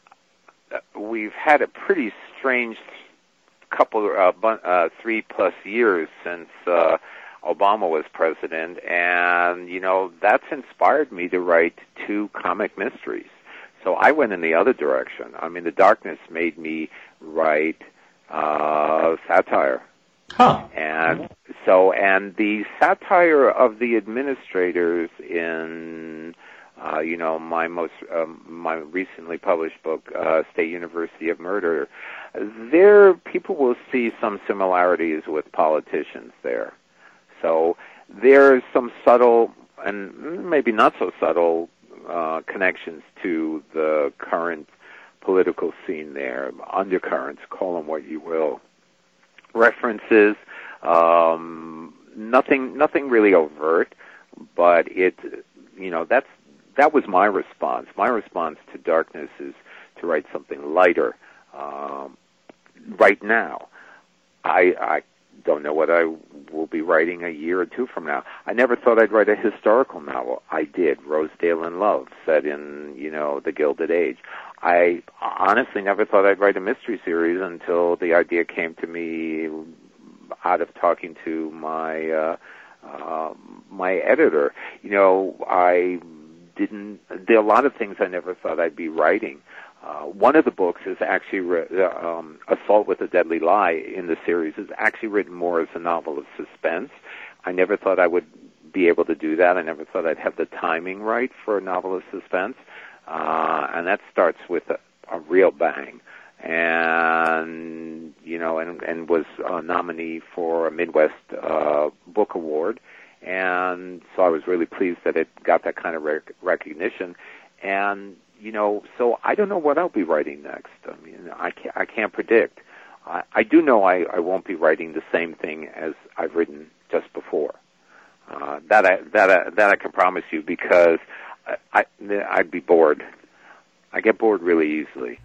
we've had a pretty strange couple, uh, uh, three plus years since uh, Obama was president, and you know that's inspired me to write two comic mysteries. So I went in the other direction. I mean, the darkness made me write uh, satire. Huh. And so, and the satire of the administrators in, uh, you know, my most, um, my recently published book, uh, State University of Murder, there people will see some similarities with politicians there. So there's some subtle and maybe not so subtle uh, connections to the current political scene there, undercurrents, call them what you will. References, um, nothing, nothing really overt, but it, you know, that's that was my response. My response to darkness is to write something lighter. Um, right now, I, I don't know what I will be writing a year or two from now. I never thought I'd write a historical novel. I did. Rosedale in Love, set in, you know, the Gilded Age. I honestly never thought I'd write a mystery series until the idea came to me out of talking to my uh, uh, my editor. You know, I didn't. There are a lot of things I never thought I'd be writing. Uh, one of the books is actually re- um, Assault with a Deadly Lie in the series is actually written more as a novel of suspense. I never thought I would be able to do that. I never thought I'd have the timing right for a novel of suspense. Uh, and that starts with a, a real bang. And, you know, and, and was a nominee for a Midwest uh, Book Award. And so I was really pleased that it got that kind of rec- recognition. And, you know, so I don't know what I'll be writing next. I mean, I can't, I can't predict. I, I do know I, I won't be writing the same thing as I've written just before. Uh, that I that I, that I can promise you, because I, I I'd be bored. I get bored really easily.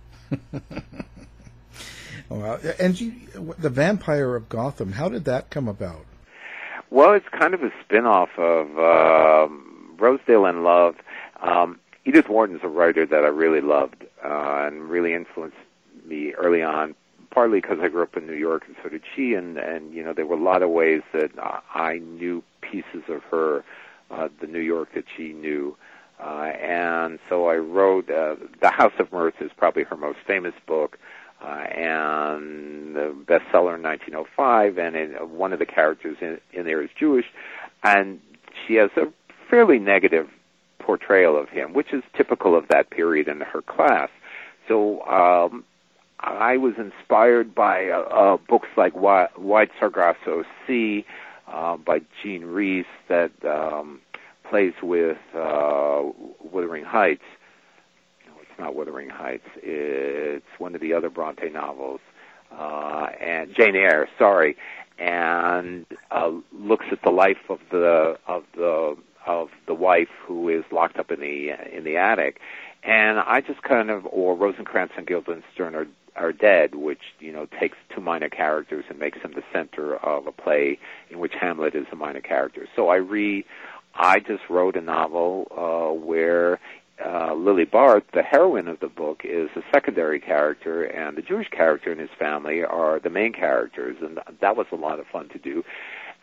Well, and you, the Vampire of Gotham, how did that come about? Well, it's kind of a spin-off of uh, Rosedale in Love. Um, Edith Wharton's a writer that I really loved uh, and really influenced me early on, partly because I grew up in New York and so did she, and, and you know, there were a lot of ways that I knew pieces of her, uh, the New York that she knew. Uh, and so I wrote, uh, The House of Mirth is probably her most famous book, uh, and the bestseller in nineteen oh five, and it, uh, one of the characters in, in there is Jewish, and she has a fairly negative portrayal of him, which is typical of that period in her class. So um, I was inspired by uh, uh, books like White, White Sargasso Sea uh, by Jean Rhys that um, plays with uh, Wuthering Heights. No, it's not Wuthering Heights. It's one of the other Bronte novels. Uh, and Jane Eyre, sorry, and uh, looks at the life of the of the of the wife who is locked up in the in the attic, and I just kind of, or Rosencrantz and Guildenstern are are dead, which, you know, takes two minor characters and makes them the center of a play in which Hamlet is a minor character. So I re, I just wrote a novel uh, where uh, Lily Barth, the heroine of the book, is a secondary character, and the Jewish character and his family are the main characters, and that was a lot of fun to do.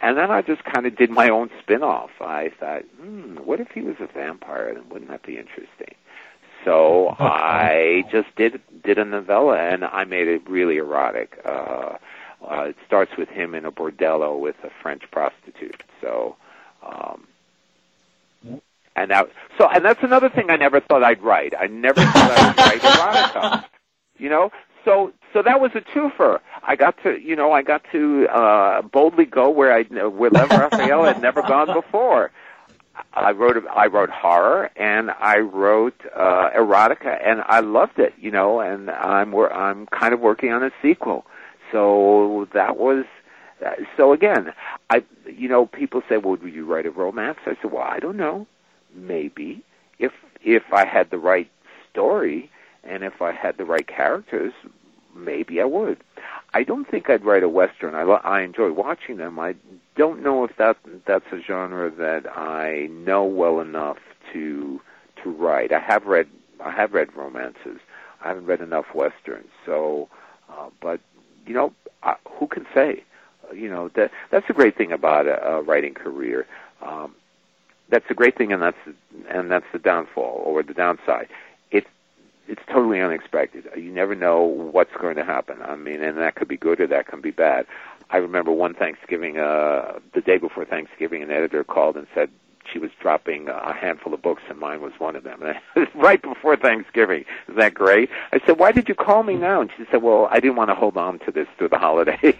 and then I just kind of did my own spin-off. I thought, hmm, what if he was a vampire? Then wouldn't that be interesting? So I just did did a novella, and I made it really erotic. Uh, uh, it starts with him in a bordello with a French prostitute. So, um, and that, so, and that's another thing I never thought I'd write. I never thought I'd write erotica. You know, so so that was a twofer. I got to, you know, I got to uh, boldly go where I where Lev Raphael had never gone before. I wrote I wrote horror and I wrote uh, erotica, and I loved it, you know. And I'm I'm kind of working on a sequel, so that was uh, so again. I you know people say, well, would you write a romance? I said, well, I don't know, maybe if if I had the right story and if I had the right characters, maybe I would. I don't think I'd write a Western. I, I enjoy watching them. I don't know if that that's a genre that I know well enough to to write. I have read I have read romances. I haven't read enough Westerns. So, uh, but you know, uh, who can say? Uh, you know, that that's the great thing about a, a writing career. Um, that's a great thing, and that's and that's the downfall or the downside. It's It's totally unexpected. You never know what's going to happen. I mean, and that could be good or that can be bad. I remember one Thanksgiving, uh, the day before Thanksgiving, an editor called and said she was dropping a handful of books, and mine was one of them. And it was right before Thanksgiving. Is that great? I said, why did you call me now? And she said, well, I didn't want to hold on to this through the holidays.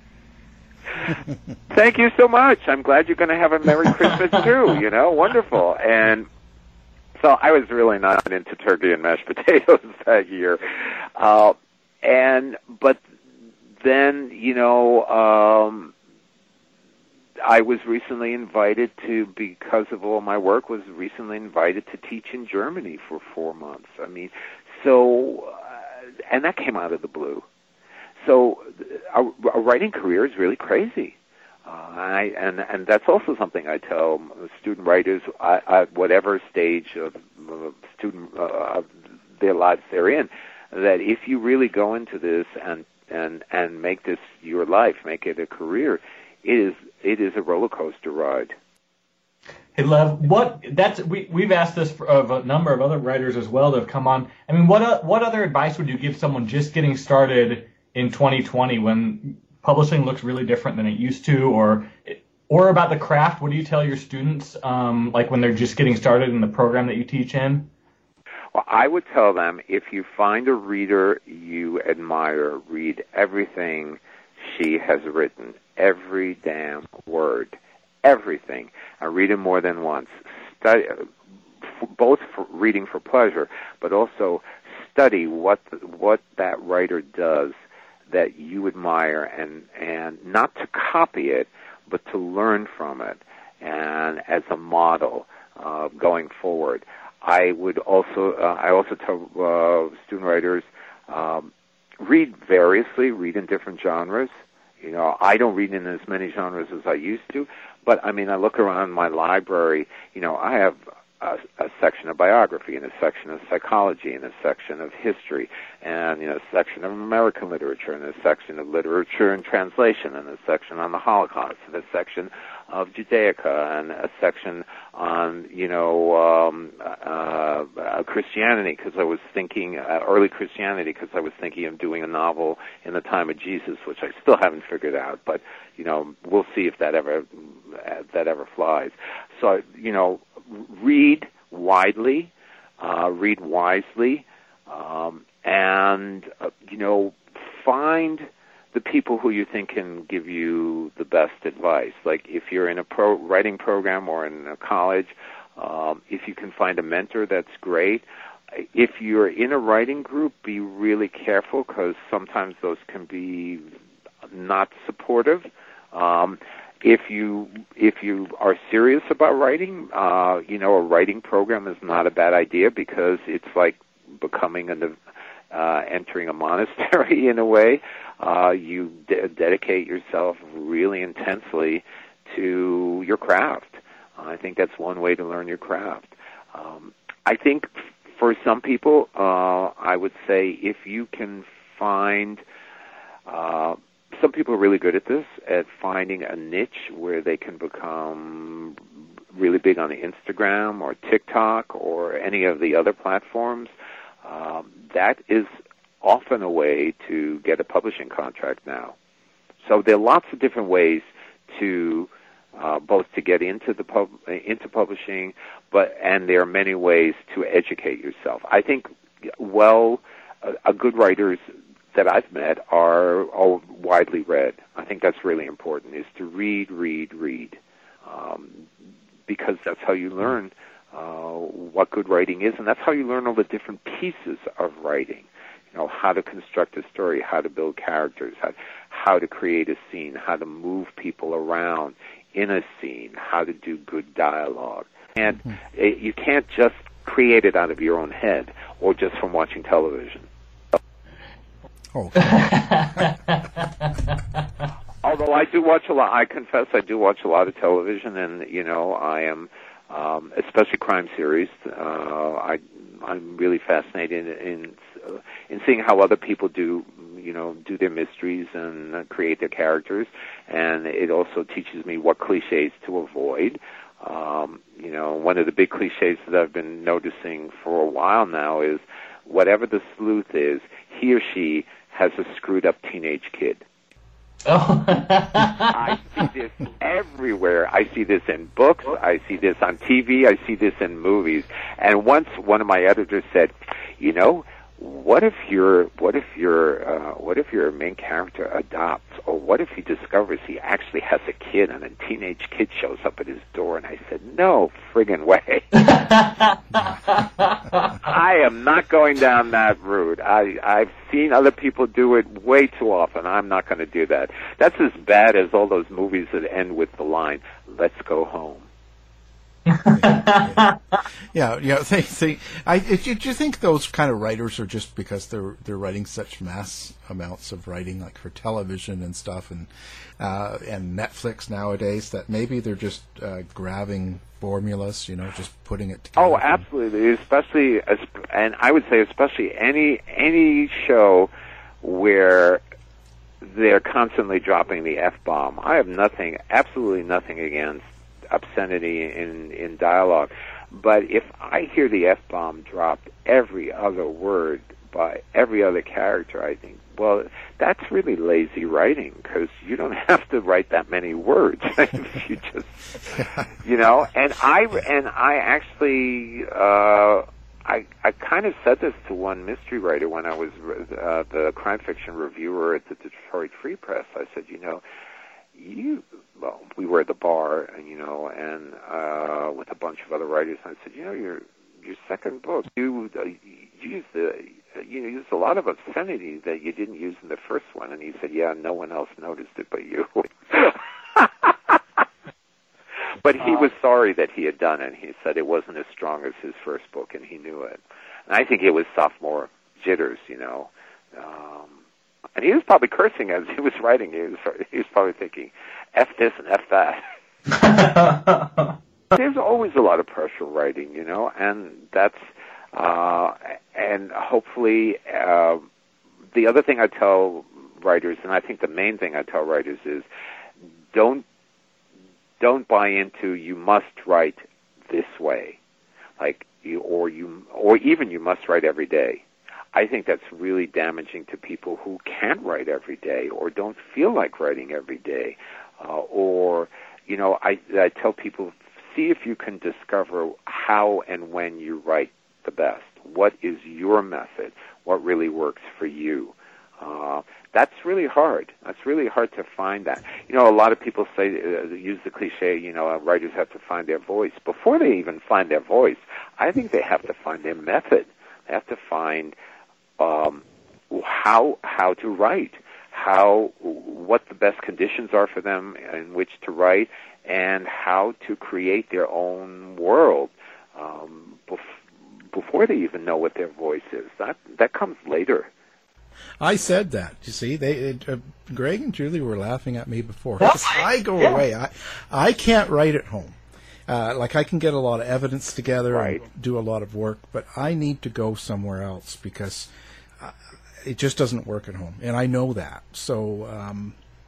Thank you so much. I'm glad you're going to have a Merry Christmas, too. You know, wonderful. And so I was really not into turkey and mashed potatoes that year. Uh, and, but then, you know, um, I was recently invited to, because of all my work, was recently invited to teach in Germany for four months. I mean, so, uh, and that came out of the blue. So a, a writing career is really crazy. Uh, I, and and that's also something I tell student writers at whatever stage of uh, student uh, of their lives they're in, that if you really go into this and and and make this your life, make it a career, it is it is a roller coaster ride. Hey, Lev, what that's we we've asked this for, of a number of other writers as well that have come on. I mean, what uh, what other advice would you give someone just getting started in twenty twenty when publishing looks really different than it used to, or or about the craft? What do you tell your students, um, like when they're just getting started in the program that you teach in? Well, I would tell them, if you find a reader you admire, read everything she has written, every damn word, everything, and read it more than once. Study, both for reading for pleasure, but also study what what that writer does that you admire, and, and not to copy it, but to learn from it, and as a model uh, going forward. I would also, uh, I also tell uh, student writers, um, read variously, read in different genres. You know, I don't read in as many genres as I used to, but I mean, I look around my library. You know, I have A, a section of biography, and a section of psychology, and a section of history, and you know, a section of American literature, and a section of literature and translation, and a section on the Holocaust, and a section of Judaica, and a section on you know um, uh, uh, Christianity, because I was thinking uh, early Christianity, because I was thinking of doing a novel in the time of Jesus, which I still haven't figured out, but you know, we'll see if that ever uh, that ever flies. So you know. Read widely, uh, read wisely, um, and, uh, you know, find the people who you think can give you the best advice. Like if you're in a pro writing program or in a college, um, if you can find a mentor, that's great. If you're in a writing group, be really careful, because sometimes those can be not supportive. Um, If you if you are serious about writing, uh, you know, a writing program is not a bad idea, because it's like becoming a uh, entering a monastery in a way. Uh, you de- dedicate yourself really intensely to your craft. Uh, I think that's one way to learn your craft. Um, I think for some people, uh, I would say if you can find uh, some people are really good at this, at finding a niche where they can become really big on Instagram or TikTok or any of the other platforms. Um, that is often a way to get a publishing contract now. So there are lots of different ways to uh, both to get into the pub, into publishing, but and there are many ways to educate yourself. I think, well, a, a good writers that I've met are, are widely read. I think that's really important, is to read, read, read, um, because that's how you learn uh, what good writing is, and that's how you learn all the different pieces of writing. You know, how to construct a story, how to build characters, how, how to create a scene, how to move people around in a scene, how to do good dialogue. And mm-hmm. it, you can't just create it out of your own head or just from watching television. Oh. Although I do watch a lot, I confess I do watch a lot of television, and, you know, I am, um, especially crime series, uh, I, I'm really fascinated in, in, uh, in seeing how other people do, you know, do their mysteries and uh, create their characters, and it also teaches me what cliches to avoid. Um, you know, one of the big cliches that I've been noticing for a while now is whatever the sleuth is, he or she has a screwed-up teenage kid. Oh. I see this everywhere. I see this in books. I see this on T V. I see this in movies. And once one of my editors said, you know, what if your what if your uh, what if your main character adopts, or what if he discovers he actually has a kid and a teenage kid shows up at his door? And I said, no friggin' way. I am not going down that route. I I've seen other people do it way too often. I'm not going to do that. That's as bad as all those movies that end with the line, "Let's go home." yeah, yeah. yeah they, they, I, do you think those kind of writers are just because they're they're writing such mass amounts of writing, like for television and stuff, and uh, and Netflix nowadays, that maybe they're just uh, grabbing formulas, you know, just putting it together? Oh, absolutely. Especially, and I would say especially any any show where they're constantly dropping the F-bomb. I have nothing, absolutely nothing against obscenity in in dialogue, but if I hear the F-bomb dropped every other word by every other character, I think, well, that's really lazy writing, because you don't have to write that many words. If you just, you know, and I and I actually uh, I I kind of said this to one mystery writer when I was uh, the crime fiction reviewer at the Detroit Free Press. I said, you know, you. Well, we were at the bar, you know, and uh, with a bunch of other writers. And I said, you know, your your second book, you uh, used the you used a lot of obscenity that you didn't use in the first one. And he said, yeah, no one else noticed it but you. But he was sorry that he had done it. He said it wasn't as strong as his first book, and he knew it. And I think it was sophomore jitters, you know. Um, and he was probably cursing as he was writing. He was, he was probably thinking, F this and F that. There's always a lot of pressure writing, you know, and that's, uh, and hopefully, uh, the other thing I tell writers, and I think the main thing I tell writers is, don't, don't buy into you must write this way, like you, or you, or even you must write every day. I think that's really damaging to people who can't write every day or don't feel like writing every day. Uh, or, you know, I, I tell people, see if you can discover how and when you write the best. What is your method? What really works for you? Uh, that's really hard. That's really hard to find that. You know, a lot of people say, uh, use the cliche, you know, uh, writers have to find their voice. Before they even find their voice, I think they have to find their method. They have to find um, how how to write, how what the best conditions are for them in which to write, and how to create their own world um, bef- before they even know what their voice is. That that comes later. I said that. You see, they uh, Greg and Julie were laughing at me before. I go yeah. away. I I can't write at home. Uh, like I can get a lot of evidence together right. and do a lot of work, but I need to go somewhere else because uh, it just doesn't work at home, and I know that. So um,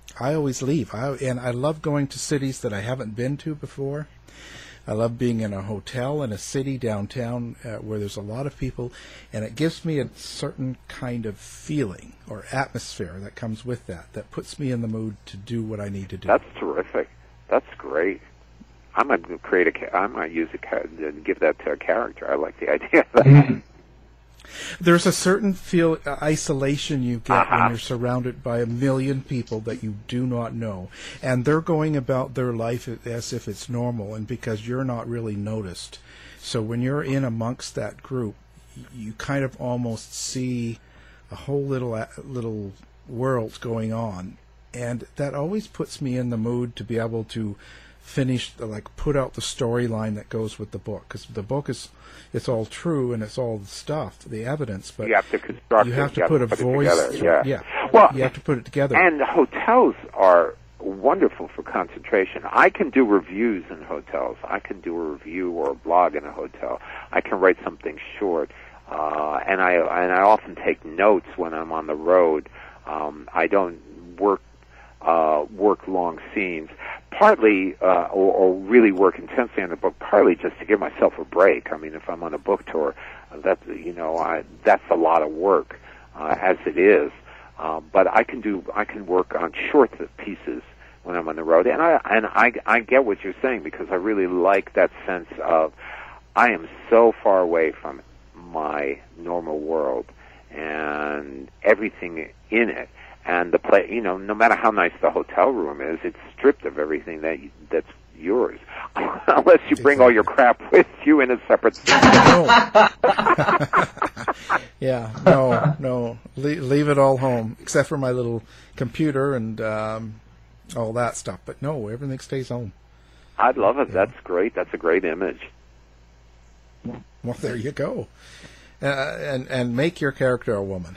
I always leave. I, and I love going to cities that I haven't been to before. I love being in a hotel in a city downtown uh, where there's a lot of people, and it gives me a certain kind of feeling or atmosphere that comes with that, that puts me in the mood to do what I need to do. That's terrific. That's great. I might create a. I might use a give that to a character. I like the idea of that. Mm-hmm. There's a certain feel uh, isolation you get uh-huh. when you're surrounded by a million people that you do not know, and they're going about their life as if it's normal, and because you're not really noticed. So when you're in amongst that group, you kind of almost see a whole little little world going on, and that always puts me in the mood to be able to finish, like, put out the storyline that goes with the book, because the book is, it's all true and it's all the stuff, the evidence, but you have to construct you have it, to you put have a to put voice. It together. Yeah. yeah, well, you have to put it together. And hotels are wonderful for concentration. I can do reviews in hotels. I can do a review or a blog in a hotel. I can write something short, uh, and I and I often take notes when I'm on the road. Um, I don't work uh, work long scenes. Partly, uh, or, or really work intensely on the book, partly just to give myself a break. I mean, if I'm on a book tour, that's, you know, I, that's a lot of work, uh, as it is. Uh, but I can do, I can work on short pieces when I'm on the road. And I, and I, I get what you're saying, because I really like that sense of, I am so far away from my normal world and everything in it. And the play, you know, no matter how nice the hotel room is, it's stripped of everything that you, that's yours, unless you bring all your crap with you in a separate. No. yeah, no, no, Le- leave it all home, except for my little computer and um, all that stuff. But no, everything stays home. I'd love it. Yeah. That's great. That's a great image. Well, there you go, uh, and and make your character a woman.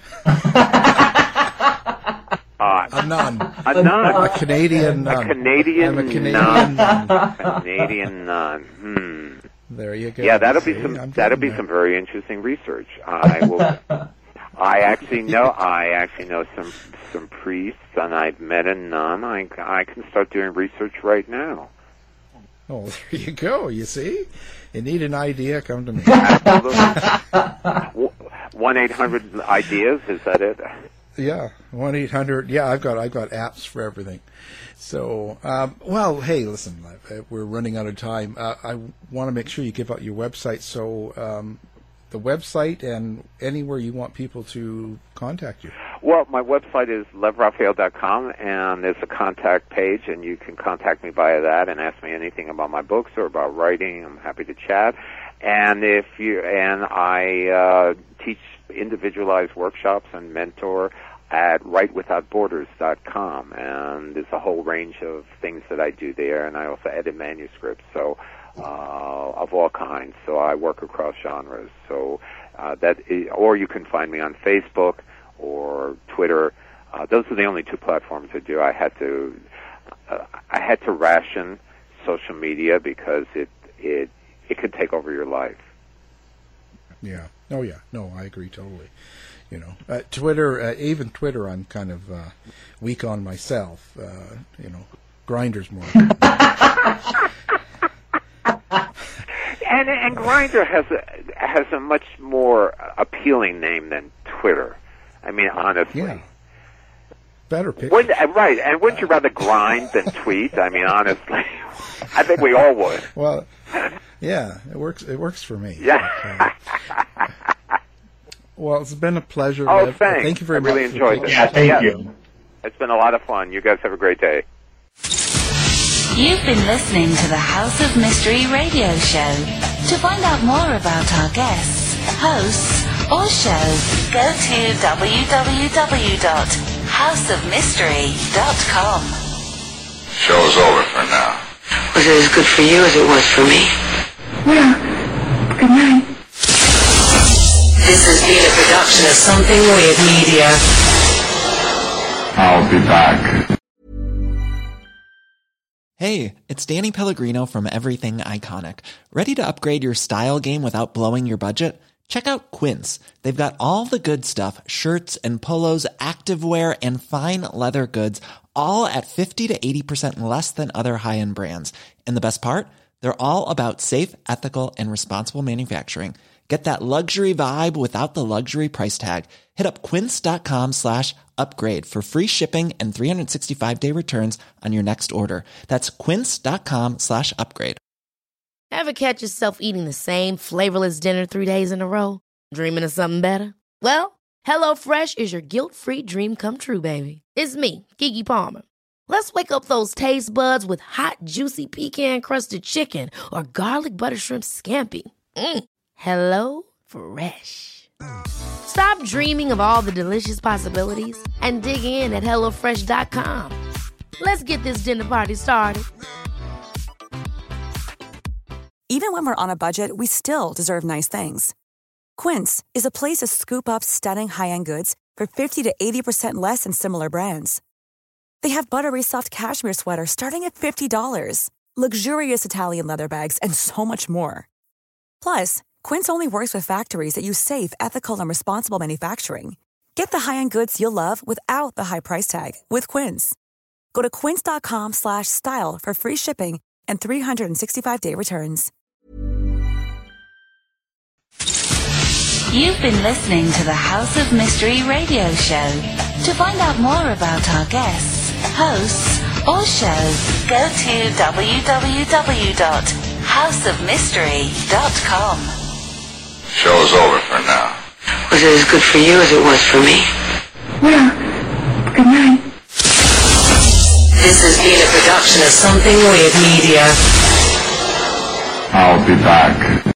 Uh, a nun. A nun. A Canadian nun. A Canadian, I'm a Canadian nun. nun. Canadian nun. Hmm. There you go. Yeah, that'll be See, some. I'm That'll be that. some very interesting research. I will. I actually know. I actually know some some priests, and I've met a nun. I I can start doing research right now. Oh, there you go. You see, you need an idea, come to me. Absolutely. One eight hundred ideas. Is that it? Yeah, one eight hundred. Yeah, I've got I've got apps for everything. So, um, well, hey, listen, we're running out of time. Uh, I want to make sure you give out your website. So, um, the website and anywhere you want people to contact you. Well, my website is lev raphael dot com, and there's a contact page, and you can contact me via that and ask me anything about my books or about writing. I'm happy to chat. And if you and I uh, teach individualized workshops and mentor at write without borders dot com, and there's a whole range of things that I do there, and I also edit manuscripts, so uh, of all kinds. So I work across genres. So uh, that, is, or you can find me on Facebook or Twitter. Uh, those are the only two platforms I do. I had to, uh, I had to ration social media because it it it could take over your life. Yeah. Oh, yeah. No, I agree totally. You know, uh, Twitter, uh, even Twitter, I'm kind of uh, weak on myself. Uh, you know, Grindr's more. and and Grindr has a has a much more appealing name than Twitter. I mean, honestly. Yeah. Better picture. Wouldn't, right, and wouldn't you rather grind than tweet? I mean, honestly, I think we all would. Well, yeah, it works. It works for me. Yeah. Uh, well, it's been a pleasure. Oh, Liv. thanks. Thank you very I much. really enjoyed it. Yeah, thank yeah. you. It's been a lot of fun. You guys have a great day. You've been listening to the House of Mystery radio show. To find out more about our guests, hosts, or shows, go to w w w dot house of mystery dot com. Show's over for now. Was it as good for you as it was for me? Well, good night. This has been a production of Something Weird Media. I'll be back. Hey, it's Danny Pellegrino from Everything Iconic. Ready to upgrade your style game without blowing your budget? Check out Quince. They've got all the good stuff, shirts and polos, activewear, and fine leather goods, all at fifty to eighty percent less than other high-end brands. And the best part? They're all about safe, ethical, and responsible manufacturing. Get that luxury vibe without the luxury price tag. Hit up quince.com slash upgrade for free shipping and three sixty-five day returns on your next order. That's quince.com slash upgrade. Ever catch yourself eating the same flavorless dinner three days in a row? Dreaming of something better? Well, HelloFresh is your guilt-free dream come true, baby. It's me, Keke Palmer. Let's wake up those taste buds with hot, juicy pecan-crusted chicken or garlic butter shrimp scampi. Mm. Hello Fresh. Stop dreaming of all the delicious possibilities and dig in at hello fresh dot com. Let's get this dinner party started. Even when we're on a budget, we still deserve nice things. Quince is a place to scoop up stunning high-end goods for fifty to eighty percent less than similar brands. They have buttery soft cashmere sweaters starting at fifty dollars, luxurious Italian leather bags, and so much more. Plus, Quince only works with factories that use safe, ethical, and responsible manufacturing. Get the high-end goods you'll love without the high price tag with Quince. Go to quince.com slash style for free shipping and three sixty-five day returns. You've been listening to the House of Mystery radio show. To find out more about our guests, hosts, or shows, go to w w w dot house of mystery dot com. Show's over for now. Was it as good for you as it was for me? Well, good night. This has been a production of Something Weird Media. I'll be back.